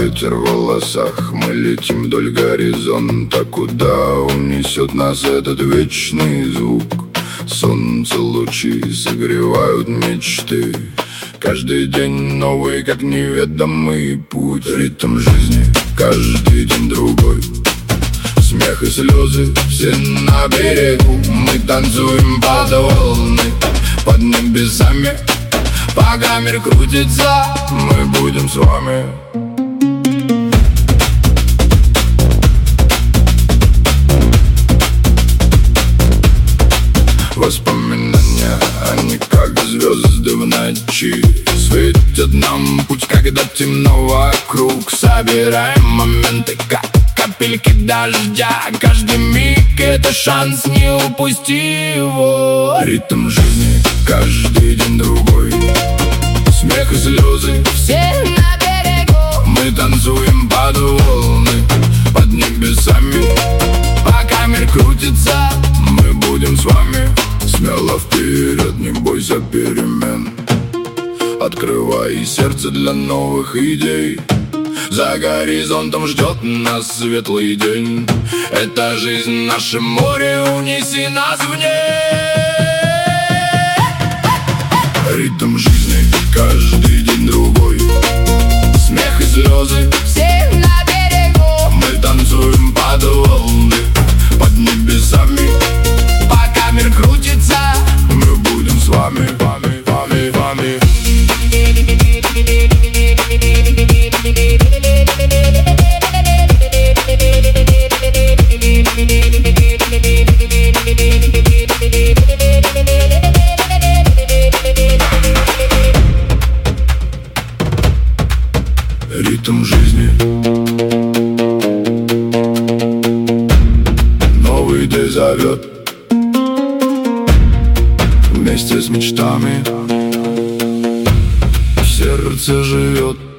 ветер в волосах. Мы летим вдоль горизонта, куда унесет нас этот вечный звук. Солнце лучи согревают мечты. Каждый день новый, как неведомый путь. Ритм жизни, каждый день другой. Смех и слезы, все на берегу. Мы танцуем под волны, под небесами. Пока мир крутится, мы будем с вами. Воспоминания, они как звезды в ночи, светят нам путь, когда темно вокруг. Собираем моменты, как капельки дождя. Каждый миг — это шанс, не упусти его. Ритм жизни, каждый день другой. Смех и слезы, все на берегу. мы танцуем под волны, под небесами. Пока мир крутится, мы будем с вами. Смело вперед, не бойся перемен. Открывай сердце для новых идей. За горизонтом ждет нас светлый день. Это жизнь, наше море, унеси нас в ней. Ритм жизни, каждый день другой. Смех и слезы, Все на берегу. мы танцуем под волны, под небесами. Пока мир крутится, мы будем с вами, вами, вами, вами. Ритм жизни, новый день зовет. Вместе с мечтами в сердце живет.